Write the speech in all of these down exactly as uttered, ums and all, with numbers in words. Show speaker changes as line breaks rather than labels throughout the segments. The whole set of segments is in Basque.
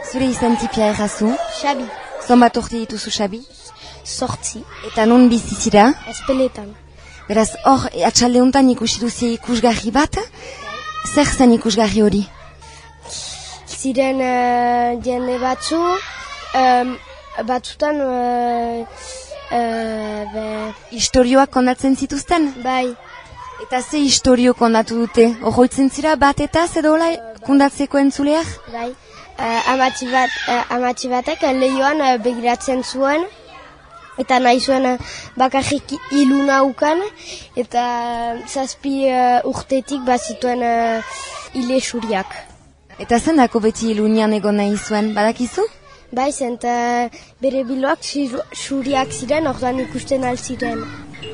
Zure izan tipia errazu?
Xabi.
Zonbat urte dituzu, Xabi?
Sortzi.
Eta nun bizizira?
Ezpeletan.
Beraz, hor, atxalde honetan ikusi duzi ikusgarri bat? Zer zen ikusgarri hori?
Ziren uh, jende batzu, um, batzutan... Uh, uh, be...
Historioak kondatzen zituzten?
Bai.
Eta ze historio kondatu dute? Horroitzen zira bat eta zedola kondatzeko entzuleak?
Bai. Uh, amatzi, bat, uh, amatzi batek lehioan uh, begiratzen zuen, eta nahi zuen uh, bakarrik iluna ukan, eta zazpi uh, urtetik bazituen uh, ile suriak.
Eta zendako beti ilunian egon nahi zuen, badakizu?
Bai, zen, uh, bere biloak suriak ziren, orduan ikusten alziren.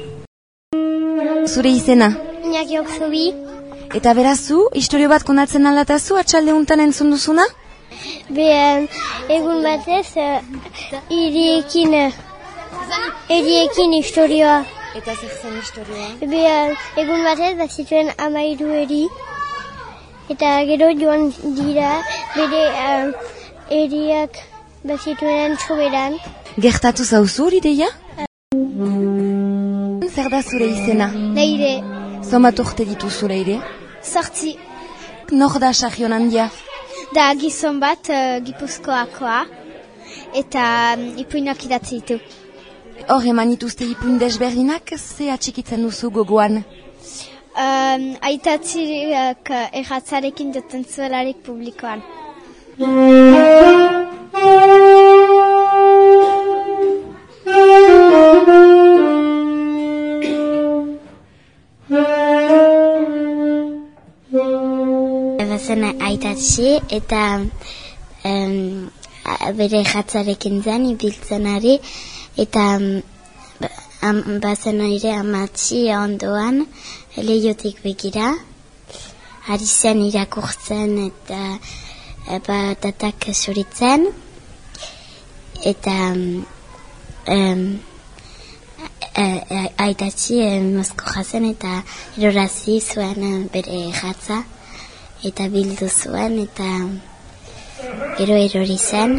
Zure izena?
Iñaki Okzubi.
Eta berazu, historio bat kondatzen aldatazu, atxalde honetan entzun duzuna?
Be, egun batez, uh, iriekin, iriekin historioa.
Eta zer zen historioa?
Be, egun batez, bazituen amairu eri, eta gero joan dira, bere uh, eriak bazituen soberan.
Gertatu zauzu hori deia? Zer da zure izena?
Leire.
Zonbat urte dituzu, Leire?
Sortzi.
Nor da Sarrion handia?
Da gizon bat, uh, Gipuzkoakoa, eta um, ipuinak idatzi ditu.
Hor eman ituzte ipuin desberdinak, ze atxikitzen duzu gogoan?
Um, Aitatziak uh, erratzarekin joten zuelarik publikoan.
Zen aitatzi eta um, bere jatzarekin zen ibiltzen ari eta um, bazen ere amatzi ondoan lehiotik begira ari zen irakurtzen eta batatak zuritzen eta um, aitatzi mozko jazen eta erorazi zuen bere jatza eta bildu zuen, eta gero erori zen.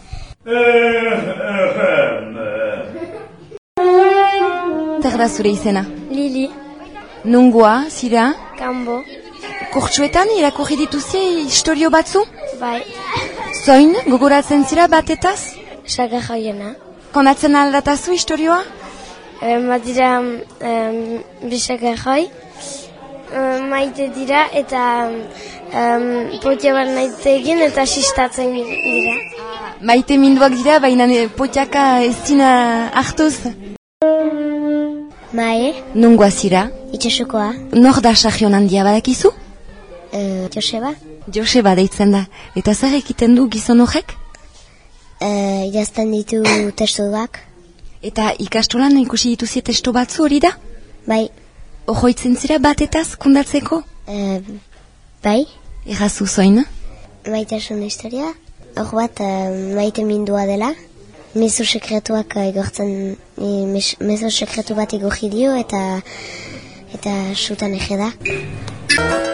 Zer da zure izena?
Lili.
Nungoa, zira?
Kambo.
Kurtsuetan irakurri dituzi historio batzu?
Bai.
Zoin, gogoratzen zira batetaz?
Saga jaiena.
Konatzen aldatazu historioa?
E, Matira um, bisaga jai. Maite dira eta um, potia bat naite egin eta sistatzen dira.
Maite minduak dira, baina potiaka ez dina hartuz?
Mae.
Nungoa zira?
Itxasukoa.
Nor da Sarrion handia badakizu?
Uh, Joseba.
Joseba deitzen da. Eta zer ekiten du gizon horrek?
Uh, idazten ditu testuak.
Eta ikastolan ikusi dituzi testu batzu hori da?
Bai.
Ojoitzen zira batetaz kondatzeko?
Uh, bai.
Errazu zoin?
Maitasun historia. Hor bat uh, maite mindua dela. Mezu sekretuak igortzen, mezu sekretu bat igorri dio eta eta sutan ege da.